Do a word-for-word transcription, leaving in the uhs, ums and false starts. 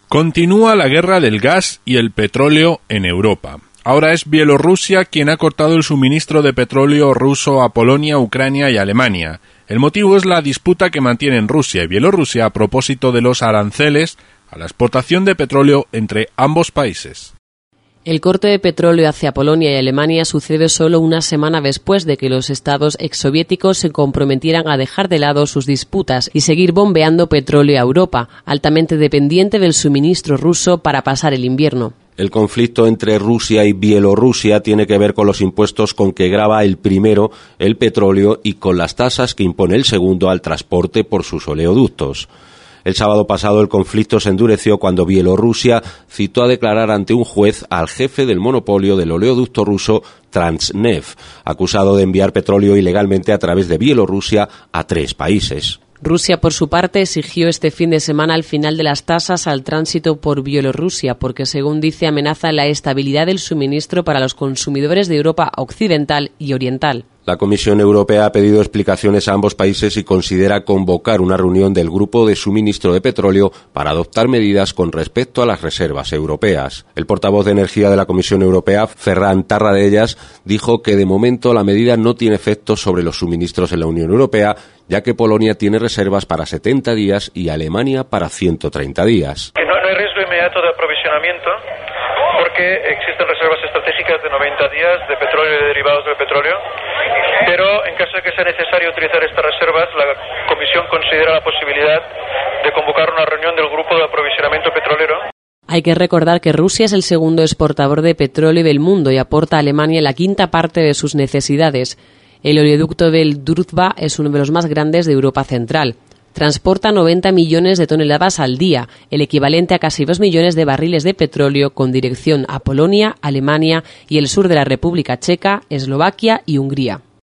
Continúa la guerra del gas y el petróleo en Europa. Ahora es Bielorrusia quien ha cortado el suministro de petróleo ruso a Polonia, Ucrania y Alemania. El motivo es la disputa que mantienen Rusia y Bielorrusia a propósito de los aranceles a la exportación de petróleo entre ambos países. El corte de petróleo hacia Polonia y Alemania sucede solo una semana después de que los estados exsoviéticos se comprometieran a dejar de lado sus disputas y seguir bombeando petróleo a Europa, altamente dependiente del suministro ruso para pasar el invierno. El conflicto entre Rusia y Bielorrusia tiene que ver con los impuestos con que grava el primero el petróleo y con las tasas que impone el segundo al transporte por sus oleoductos. El sábado pasado el conflicto se endureció cuando Bielorrusia citó a declarar ante un juez al jefe del monopolio del oleoducto ruso Transneft, acusado de enviar petróleo ilegalmente a través de Bielorrusia a tres países. Rusia, por su parte, exigió este fin de semana el final de las tasas al tránsito por Bielorrusia porque, según dice, amenaza la estabilidad del suministro para los consumidores de Europa occidental y oriental. La Comisión Europea ha pedido explicaciones a ambos países y considera convocar una reunión del Grupo de Suministro de Petróleo para adoptar medidas con respecto a las reservas europeas. El portavoz de Energía de la Comisión Europea, Ferran Tarradellas, dijo que de momento la medida no tiene efecto sobre los suministros en la Unión Europea, ya que Polonia tiene reservas para setenta días y Alemania para ciento treinta días. No, no hay riesgo inmediato de aprovisionamiento porque existen reservas estratégicas de noventa días de petróleo y de derivados del petróleo, pero en caso de que sea necesario utilizar estas reservas, la Comisión considera la posibilidad de convocar una reunión del Grupo de Aprovisionamiento Petrolero. Hay que recordar que Rusia es el segundo exportador de petróleo del mundo y aporta a Alemania la quinta parte de sus necesidades. El oleoducto del Druzhba es uno de los más grandes de Europa Central. Transporta noventa millones de toneladas al día, el equivalente a casi dos millones de barriles de petróleo con dirección a Polonia, Alemania y el sur de la República Checa, Eslovaquia y Hungría.